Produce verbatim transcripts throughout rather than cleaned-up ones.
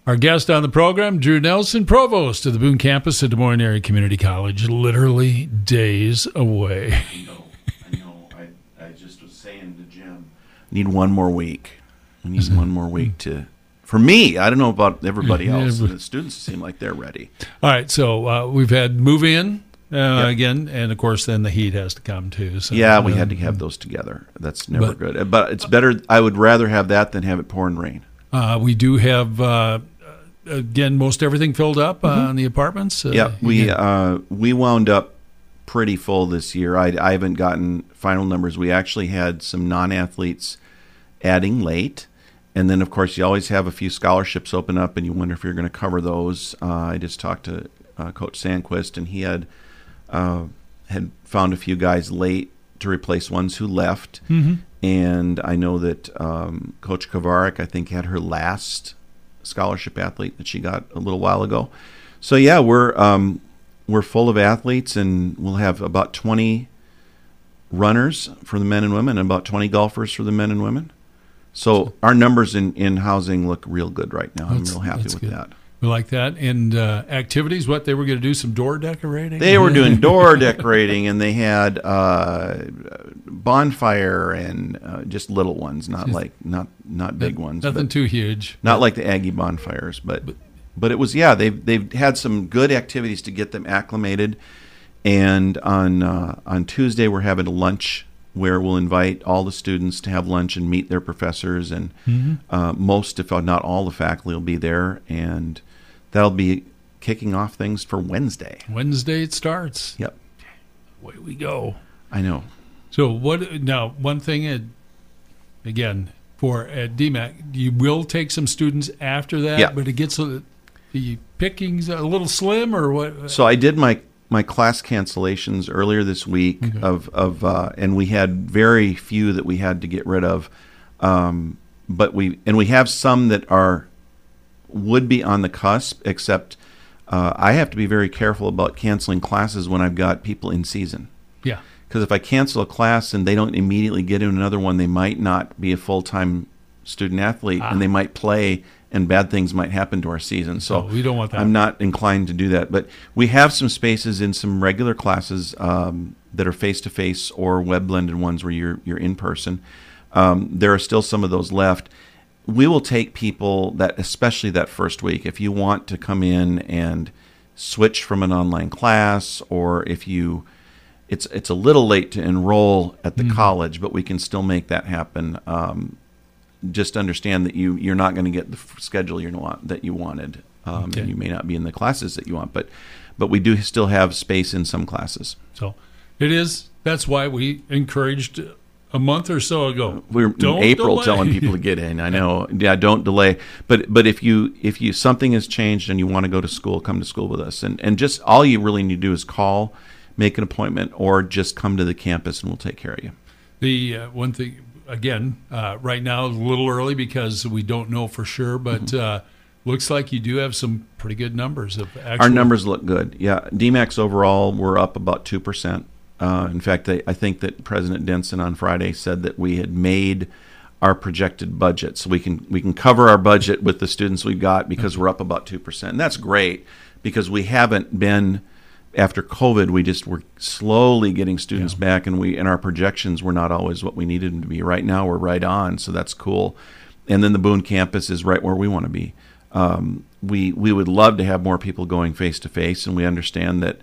Our guest on the program, Drew Nelson, Provost of the Boone campus at Des Moines Area Community College, literally days away. I know, I know. I, I just was saying to Jim, I need one more week. I need one more week to, for me, I don't know about everybody else. The students seem like they're ready. All right, so uh, we've had move in uh, Yep. again, and of course then the heat has to come too. So, Yeah, we um, had to have those together. That's never But- good. But it's better, I would rather have that than have it pour and rain. Uh, we do have, uh, again, most everything filled up uh, in the apartments. Uh, Yeah, we again, uh, we wound up pretty full this year. I, I haven't gotten final numbers. We actually had some non-athletes adding late. And then, of course, you always have a few scholarships open up, and you wonder if you're going to cover those. Uh, I just talked to uh, Coach Sandquist, and he had uh, had found a few guys late to replace ones who left. Mm-hmm. And I know that um, Coach Kovarik, I think, had her last scholarship athlete that she got a little while ago. So yeah, we're um, we're full of athletes, and we'll have about twenty runners for the men and women, and about twenty golfers for the men and women. So our numbers in, in housing look real good right now. I'm That's- real happy that's with good. that. We like that. And uh, activities, what, they were going to do some door decorating? They were doing door decorating, and they had uh, bonfire and uh, just little ones, not like not not big ones. Nothing but too huge. not like the Aggie bonfires, but but it was yeah. They've they've had some good activities to get them acclimated, and on uh, on Tuesday we're having a lunch where we'll invite all the students to have lunch and meet their professors, and Mm-hmm. uh, most, if not all, the faculty will be there, and that'll be kicking off things for Wednesday. Wednesday it starts. Yep, Away we go. I know. So what? Now, one thing, at, again, for at D MAC, you will take some students after that, Yeah. but it gets a, the pickings a little slim, or what? So I did my my class cancellations earlier this week Okay. of of uh, and we had very few that we had to get rid of, um, but we and we have some that are would be on the cusp. Except uh, I have to be very careful about canceling classes when I've got people in season, Yeah. because if I cancel a class and they don't immediately get in another one, they might not be a full time student athlete, Ah. and they might play, and bad things might happen to our season. So Oh, we don't want that. I'm not inclined to do that. But we have some spaces in some regular classes um, that are face-to-face or web-blended ones where you're you're in person. Um, there are still some of those left. We will take people that, especially that first week, if you want to come in and switch from an online class, or if you, it's it's a little late to enroll at the Mhm. college, but we can still make that happen. Um, just understand that you you're not going to get the f- schedule you want that you wanted, um, Okay. and you may not be in the classes that you want, but but we do still have space in some classes. So it is. That's why we encouraged a month or so ago. We're Don't in April delay. telling people to get in. I know, yeah, don't delay. But but if you if you something has changed and you want to go to school, come to school with us, and and just all you really need to do is call, make an appointment, or just come to the campus and we'll take care of you. The uh, one thing, again, uh, right now is a little early because we don't know for sure, but Mm-hmm. uh, looks like you do have some pretty good numbers of actual. Our numbers look good. Yeah, D MAX overall, we're up about two percent. Uh, in fact, I, I think that President Denson on Friday said that we had made our projected budget, so we can we can cover our budget with the students we've got because we're up about two percent. And that's great because we haven't been, after COVID, we just were slowly getting students Yeah. back, and we and our projections were not always what we needed them to be. Right now, we're right on, so that's cool. And then the Boone campus is right where we want to be. Um, we we would love to have more people going face to face, and we understand that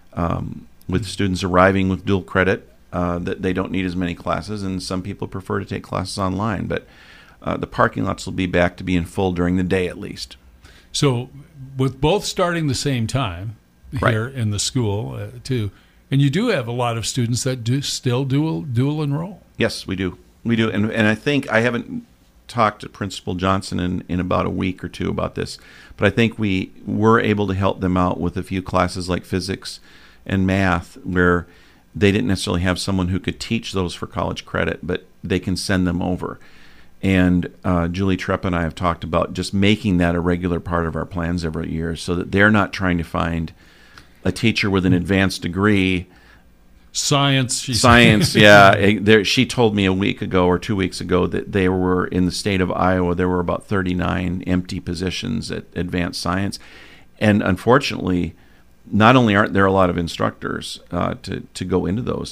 um, with students arriving with dual credit, uh, that they don't need as many classes, and some people prefer to take classes online. But uh, the parking lots will be back to being full during the day at least. So, with both starting the same time Right. here in the school uh, too, and you do have a lot of students that do still dual dual enroll. Yes, we do. We do. And and I think I haven't talked to Principal Johnson in, in about a week or two about this, but I think we were able to help them out with a few classes like physics and math where they didn't necessarily have someone who could teach those for college credit, but they can send them over. And uh, Julie Trepp and I have talked about just making that a regular part of our plans every year so that they're not trying to find a teacher with an advanced degree Science. She Science, yeah. It- there, she told me a week ago or two weeks ago that they were in the state of Iowa. There were about thirty-nine empty positions at advanced science, and unfortunately, not only aren't there a lot of instructors uh, to to go into those,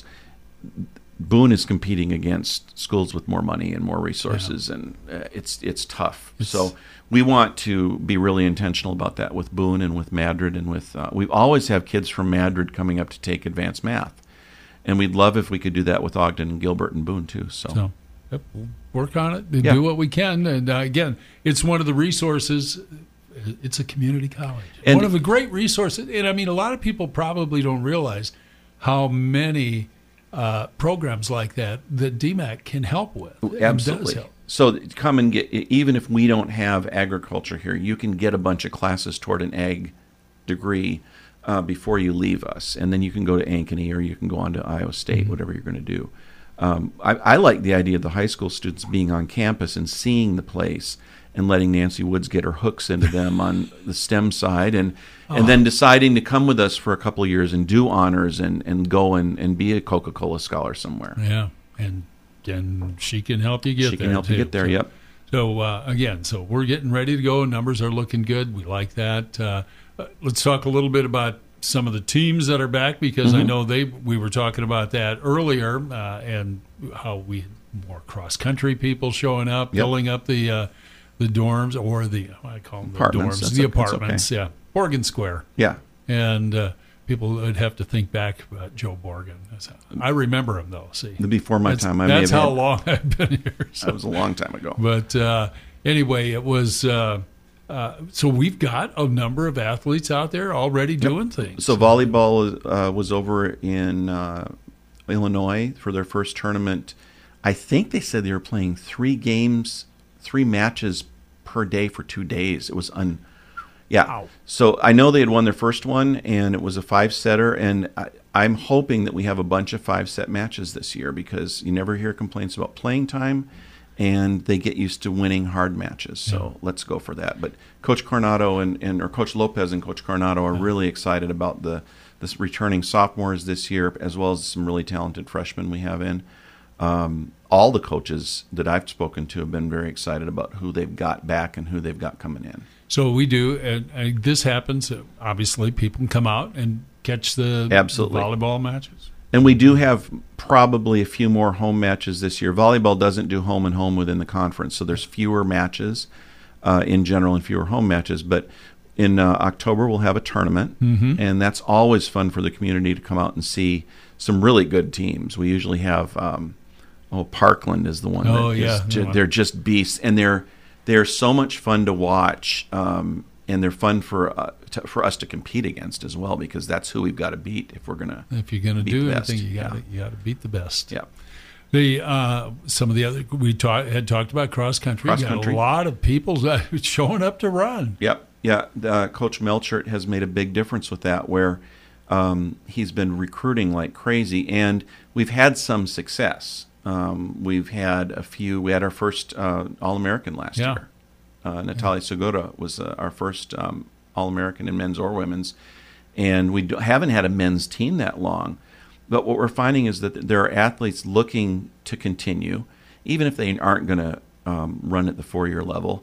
Boone is competing against schools with more money and more resources, yeah. and uh, it's it's tough. It's, so we want to be really intentional about that with Boone and with Madrid and with uh, we always have kids from Madrid coming up to take advanced math. And we'd love if we could do that with Ogden and Gilbert and Boone, too. So, so yep, we'll work on it and yeah. do what we can. And, uh, again, it's one of the resources. It's a community college. And one of the great resources. And, I mean, a lot of people probably don't realize how many uh, programs like that that D MAC can help with. Absolutely. Does help. So come and get, even if we don't have agriculture here, you can get a bunch of classes toward an ag degree Uh, before you leave us, and then you can go to Ankeny or you can go on to Iowa State, mm-hmm. whatever you're going to do. Um, I, I like the idea of the high school students being on campus and seeing the place and letting Nancy Woods get her hooks into them on the STEM side, and oh. and then deciding to come with us for a couple of years and do honors and, and go and, and be a Coca-Cola scholar somewhere. Yeah, and and she can help you get she there. She can help too. you get there, so, yep. So, uh, again, so we're getting ready to go. Numbers are looking good. We like that. Uh, Uh, let's talk a little bit about some of the teams that are back, because mm-hmm. I know they. We were talking about that earlier, uh, and how we had more cross country people showing up, yep. filling up the uh, the dorms or the I call them the apartments. dorms, That's the okay. apartments. Okay. Yeah, Borgen Square. Yeah, and uh, people would have to think back about Joe Borgen. I remember him though. See, before my that's, time, I that's may have how had, long I've been here. So. That was a long time ago. But uh, anyway, it was. Uh, Uh, so we've got a number of athletes out there already doing yep. things. So volleyball uh, was over in uh, Illinois for their first tournament. I think they said they were playing three games, three matches per day for two days. It was un, yeah. Wow. So I know they had won their first one, and it was a five-setter. And I, I'm hoping that we have a bunch of five-set matches this year, because you never hear complaints about playing time. And they get used to winning hard matches, so yeah. let's go for that. But Coach Coronado and, and or Coach Lopez and Coach Coronado are yeah. really excited about the this returning sophomores this year, as well as some really talented freshmen we have in. Um, all the coaches that I've spoken to have been very excited about who they've got back and who they've got coming in. So we do, and, and this happens. Obviously, people can come out and catch the, Absolutely. the volleyball matches. And we do have probably a few more home matches this year. Volleyball doesn't do home and home within the conference, so there's fewer matches uh, in general and fewer home matches. But in uh, October, we'll have a tournament, mm-hmm. and that's always fun for the community to come out and see some really good teams. We usually have, um, oh, Parkland is the one. Oh, that yeah. Is ju- they're just beasts, and they're they're so much fun to watch. Um, And they're fun for uh, to, for us to compete against as well, because that's who we've got to beat if we're gonna. If you're gonna do anything, you got to yeah. you got to beat the best. Yeah. The uh, some of the other we talk, had talked about cross country. Cross you got country. a lot of people showing up to run. Yep. Yeah. Uh, Coach Melchert has made a big difference with that, where um, he's been recruiting like crazy, and we've had some success. Um, we've had a few. We had our first uh, All-American last yeah. year. Uh, Natalia yeah. Segura was uh, our first um, All-American in men's or women's, and we do, haven't had a men's team that long. But what we're finding is that there are athletes looking to continue, even if they aren't going to um, run at the four-year level.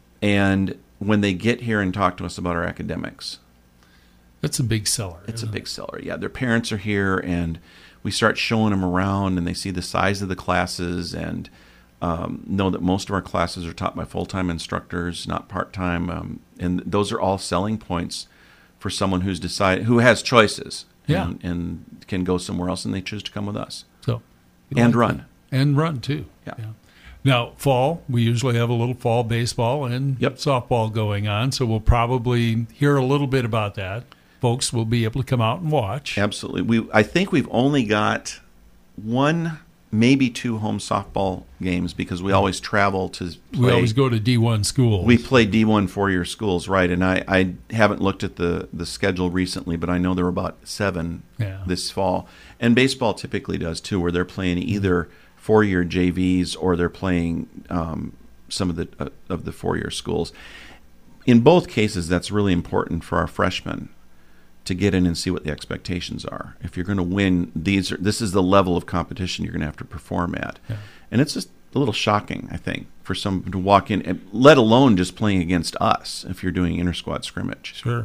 And when they get here and talk to us about our academics, that's a big seller. It's a big it? seller. Yeah, their parents are here, and we start showing them around, and they see the size of the classes, and Um, know that most of our classes are taught by full-time instructors, not part-time, um, and those are all selling points for someone who's decided who has choices, yeah. and, and can go somewhere else, and they choose to come with us. So, and like run, that. and run too. Yeah. yeah. Now, fall, we usually have a little fall baseball and yep. softball going on, so we'll probably hear a little bit about that. Folks will be able to come out and watch. Absolutely. We I think we've only got one. Maybe two home softball games, because we always travel to play. We always go to D one schools. We play D one four-year schools, right? And I, I haven't looked at the, the schedule recently, but I know there were about seven yeah. this fall. And baseball typically does too, where they're playing either four-year J Vs or they're playing um, some of the uh, of the four-year schools. In both cases, that's really important for our freshmen, to get in and see what the expectations are. If you're going to win, these are, this is the level of competition you're going to have to perform at. Yeah. And it's just a little shocking, I think, for someone to walk in, let alone just playing against us if you're doing inter-squad scrimmage. Sure.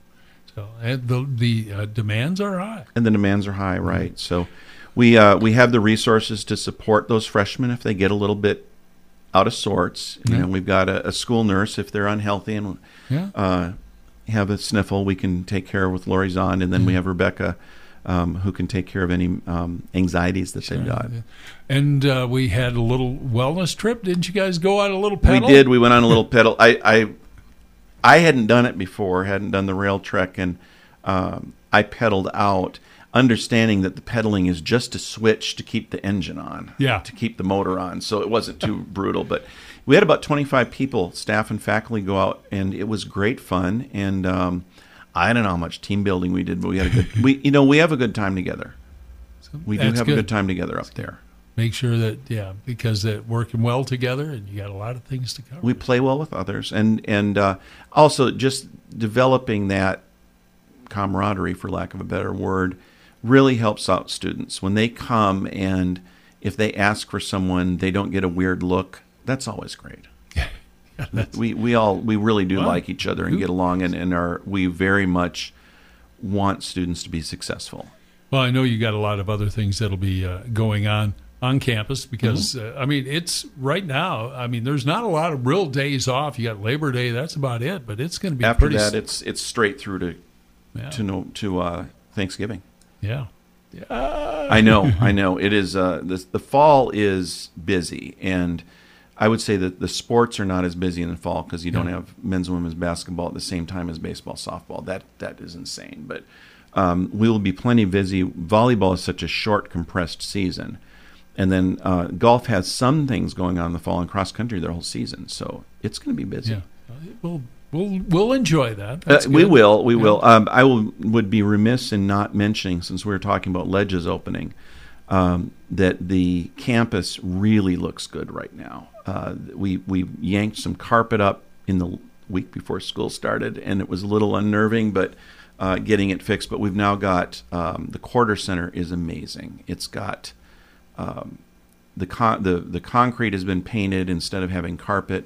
So and the the uh, demands are high. And the demands are high, right. Mm-hmm. So we uh, we have the resources to support those freshmen if they get a little bit out of sorts. You yeah. know, we've got a, a school nurse if they're unhealthy and yeah. uh, have a sniffle, we can take care of with Lori Zahn, and then mm-hmm. we have Rebecca, um, who can take care of any um, anxieties that sure. they've got. And uh, we had a little wellness trip. Didn't you guys go on a little pedal? We did. We went on a little pedal. I, I I hadn't done it before, hadn't done the rail trek, and um, I pedaled out, understanding that the pedaling is just a switch to keep the engine on, yeah. to keep the motor on, so it wasn't too brutal. But we had about twenty-five people, staff and faculty, go out, and it was great fun. And um, I don't know how much team building we did, but we had a good. We, you know, we have a good time together. So we do have good. a good time together up there. Make sure that yeah, because they're working well together, and you got a lot of things to cover. We play well with others, and and uh, also just developing that camaraderie, for lack of a better word, really helps out students when they come, and if they ask for someone, they don't get a weird look. That's always great. Yeah, we we all we really do well, like each other and get along, and, and are we very much want students to be successful. Well, I know you got a lot of other things that'll be uh, going on on campus because mm-hmm. uh, I mean it's right now. I mean there's not a lot of real days off. You got Labor Day, that's about it. But it's going to be after pretty that. It's it's straight through to yeah. to no, to uh, Thanksgiving. Yeah. Yeah. I know, I know. It is. Uh, the the fall is busy, and I would say that the sports are not as busy in the fall because you don't yeah. have men's and women's basketball at the same time as baseball, softball. That that is insane. But um, we will be plenty busy. Volleyball is such a short, compressed season, and then uh, golf has some things going on in the fall, and cross country their whole season. So it's going to be busy. Yeah. We'll we'll we'll enjoy that. Uh, we will. We yeah. will. Um, I will would be remiss in not mentioning, since we were talking about Ledge's opening, um, that the campus really looks good right now. Uh, we we yanked some carpet up in the week before school started, and it was a little unnerving, but uh, getting it fixed. But we've now got um, the quarter center is amazing. It's got um, the con- the the concrete has been painted instead of having carpet.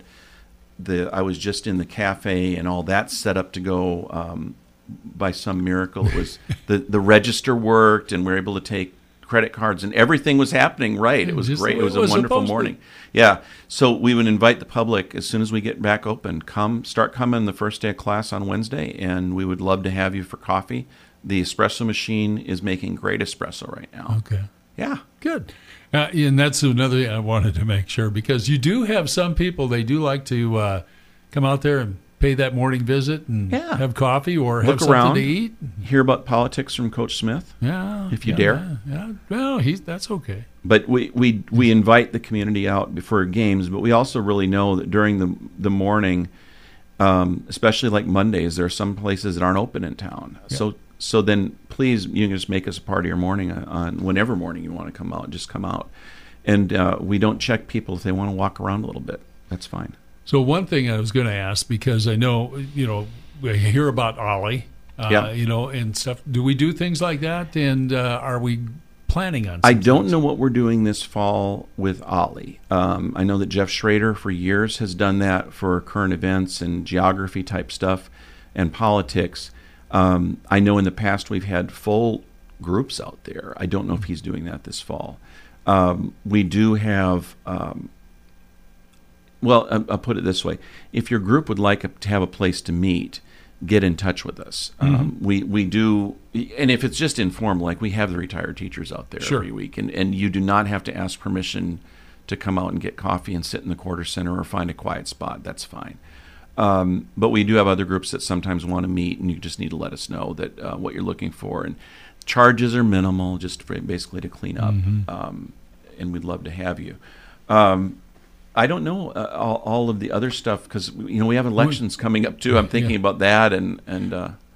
The I was just in the cafe, and all that's set up to go um, by some miracle. It was the the register worked, and we were able to take credit cards, and everything was happening right. It was Just great. It was, it was a wonderful morning. Yeah. So we would invite the public as soon as we get back open. Come, start coming the first day of class on Wednesday, and we would love to have you for coffee. The espresso machine is making great espresso right now. Okay. Yeah. Good. Uh, and that's another thing I wanted to make sure, because you do have some people, they do like to uh, come out there and pay that morning visit and yeah. have coffee or Look have something around, to eat. Hear about politics from Coach Smith. Yeah. If you yeah, dare. Yeah. yeah. Well, he's, that's okay. But we, we we invite the community out before games, but we also really know that during the the morning, um, especially like Mondays, there are some places that aren't open in town. Yeah. So so then please, you can just make us a part of your morning on, on whenever morning you want to come out. Just come out. And uh, we don't check people if they want to walk around a little bit. That's fine. So one thing I was going to ask, because I know, you know, we hear about Ollie, uh, yeah. you know, and stuff. Do we do things like that? And uh, are we planning on I don't things? know what we're doing this fall with Ollie. Um, I know that Jeff Schrader for years has done that for current events and geography type stuff and politics. Um, I know in the past we've had full groups out there. I don't know if he's doing that this fall. Um, we do have, um, well, I'll, I'll put it this way. If your group would like a, to have a place to meet, get in touch with us. Mm-hmm. Um, we we do, and if it's just informal, like we have the retired teachers out there sure. every week, and, and you do not have to ask permission to come out and get coffee and sit in the quarter center or find a quiet spot. That's fine. Um, but we do have other groups that sometimes want to meet, and you just need to let us know that uh, what you're looking for. And charges are minimal, just for basically to clean up, mm-hmm. um, and we'd love to have you. Um, I don't know uh, all, all of the other stuff because you know we have elections coming up too. I'm thinking yeah. about that, and and uh,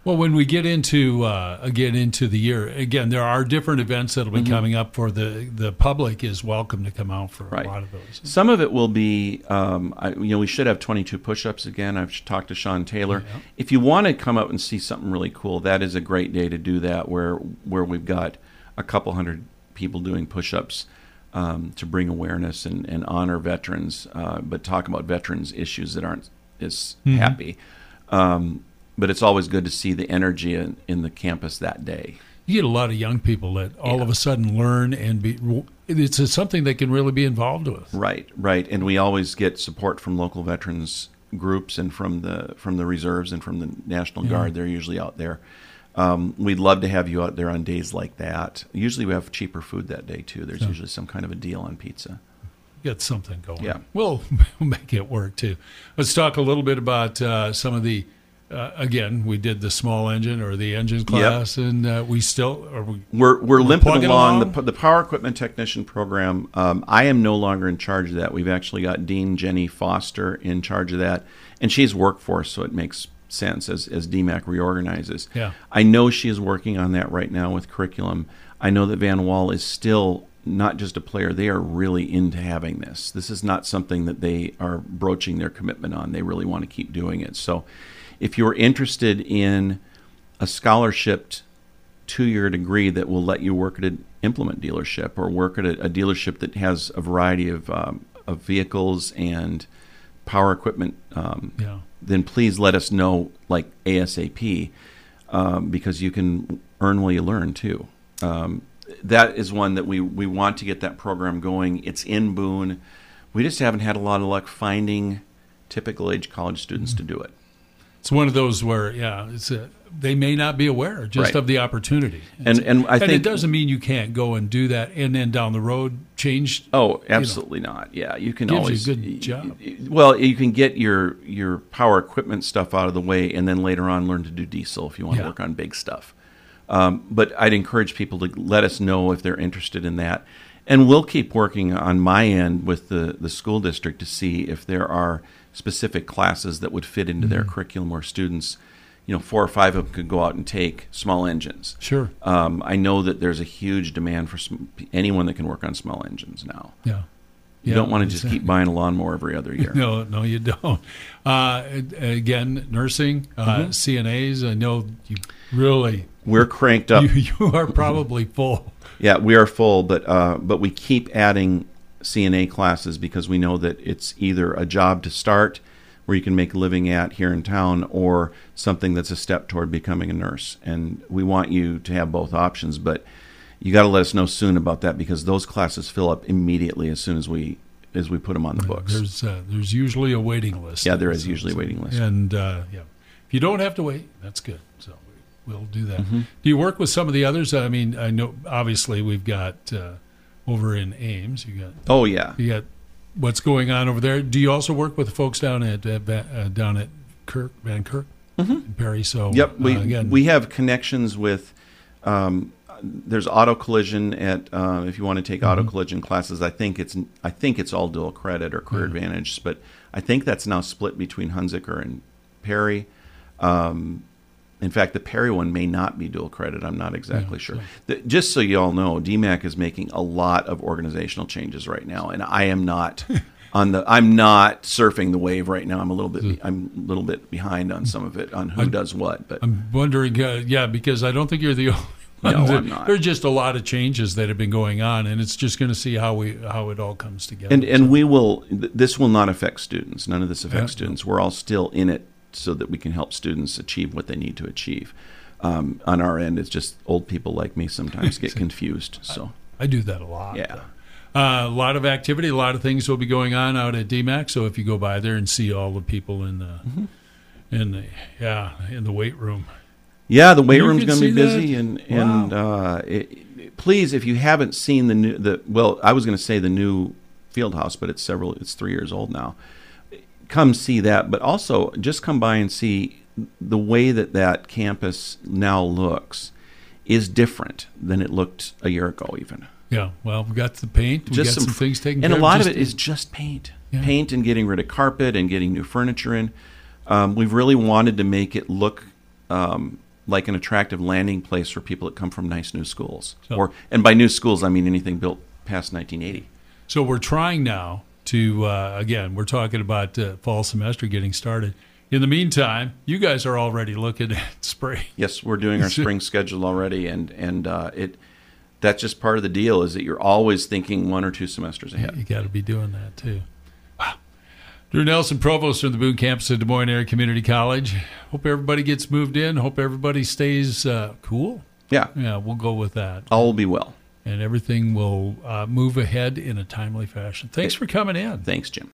Well, when we get into uh, again into the year, again, there are different events that'll be mm-hmm. coming up for the the public is welcome to come out for right. a lot of those. Some of it will be, um, I, you know, we should have twenty-two push-ups again. I've talked to Sean Taylor. Yeah. If you want to come up and see something really cool, that is a great day to do that. Where where we've got a couple hundred people doing push-ups um, to bring awareness and, and honor veterans, uh, but talk about veterans issues that aren't as mm-hmm. happy. Um, But it's always good to see the energy in, in the campus that day. You get a lot of young people that all yeah. of a sudden learn and be. It's a, something they can really be involved with. Right, right, and we always get support from local veterans groups and from the from the reserves and from the National yeah. Guard. They're usually out there. Um, we'd love to have you out there on days like that. Usually we have cheaper food that day too. There's yeah. usually some kind of a deal on pizza. Get something going. Yeah, we'll, we'll make it work too. Let's talk a little bit about uh, some of the. Uh, again, we did the small engine or the engine class, yep. and uh, we still are we, we're we're, we're limping along, along. The, the power equipment technician program. Um, I am no longer in charge of that. We've actually got Dean Jenny Foster in charge of that, and she's workforce, so it makes sense as as D MAC reorganizes. Yeah, I know she is working on that right now with curriculum. I know that Van Wall is still not just a player; they are really into having this. This is not something that they are broaching their commitment on. They really want to keep doing it. So. If you're interested in a scholarshiped two-year degree that will let you work at an implement dealership or work at a, a dealership that has a variety of um, of vehicles and power equipment, um, yeah. then please let us know like ASAP um, because you can earn while you learn too. Um, that is one that we, we want to get that program going. It's in Boone. We just haven't had a lot of luck finding typical age college students mm-hmm. to do it. It's one of those where, yeah, it's a, they may not be aware just right. of the opportunity. And and I and think it doesn't mean you can't go and do that and then down the road change. Oh, absolutely you know, not. Yeah, you can gives always you a good job. Well, you can get your your power equipment stuff out of the way, and then later on learn to do diesel if you want yeah. to work on big stuff. Um, but I'd encourage people to let us know if they're interested in that, and we'll keep working on my end with the the school district to see if there are specific classes that would fit into mm-hmm. their curriculum where students, you know, four or five of them could go out and take small engines. Sure. Um, I know that there's a huge demand for sm- anyone that can work on small engines now. Yeah. You yeah, don't want to just keep buying a lawnmower every other year. No, no, you don't. Uh, again, nursing, uh, mm-hmm. C N As, I know you really... We're cranked up. You, you are probably full. Yeah, we are full, but uh, but we keep adding C N A classes because we know that it's either a job to start where you can make a living at here in town or something that's a step toward becoming a nurse. And we want you to have both options, but you got to let us know soon about that because those classes fill up immediately as soon as we as we put them on the books. There's uh, there's usually a waiting list. Yeah, there is usually a waiting list. And uh, yeah, if you don't have to wait, that's good. So we'll do that. Mm-hmm. Do you work with some of the others? I mean, I know obviously we've got uh, over in Ames. You got oh yeah, you got what's going on over there. Do you also work with the folks down at uh, uh, down at Kirk Van Kirk mm-hmm. and Perry? So yep, we uh, again, we have connections with. Um, there's auto collision at uh, if you want to take mm-hmm. auto collision classes. I think it's I think it's all dual credit or career mm-hmm. advantage, but I think that's now split between Hunziker and Perry. Um, in fact, the Perry one may not be dual credit. I'm not exactly yeah, sure. So. The, just so you all know, D MAC is making a lot of organizational changes right now, and I am not on the. I'm not surfing the wave right now. I'm a little bit. Be, I'm a little bit behind on some of it on who I'm, does what. But I'm wondering, uh, yeah, because I don't think you're the only. No, I'm not. There's just a lot of changes that have been going on, and it's just going to see how we how it all comes together. And and so. we will. This will not affect students. None of this affects yeah. students. We're all still in it so that we can help students achieve what they need to achieve. Um, on our end, it's just old people like me sometimes get confused. So I, I do that a lot. Yeah. Uh, a lot of activity, a lot of things will be going on out at D MAC. So if you go by there and see all the people in the mm-hmm. in the yeah in the weight room. Yeah, the weight room's going to be that? busy, and and wow. uh, it, it, please, if you haven't seen the new the well, I was going to say the new field house, but it's several, it's three years old now. Come see that, but also just come by and see the way that that campus now looks is different than it looked a year ago, even. Yeah, well, we got the paint, we just got some, some things taken and care a lot of, of it is just paint, yeah. paint and getting rid of carpet and getting new furniture in. Um, we've really wanted to make it look. Um, like an attractive landing place for people that come from nice new schools. So- or and by new schools, I mean anything built past nineteen eighty. So we're trying now to, uh, again, we're talking about uh, fall semester getting started. In the meantime, you guys are already looking at spring. Yes, we're doing our spring schedule already, and and uh, it that's just part of the deal is that you're always thinking one or two semesters ahead. You got to be doing that too. Wow. Drew Nelson, Provost from the Boone campus of Des Moines Area Community College. Hope everybody gets moved in. Hope everybody stays uh, cool. Yeah, Yeah, we'll go with that. all will be well. And everything will uh, move ahead in a timely fashion. Thanks for coming in. Thanks, Jim.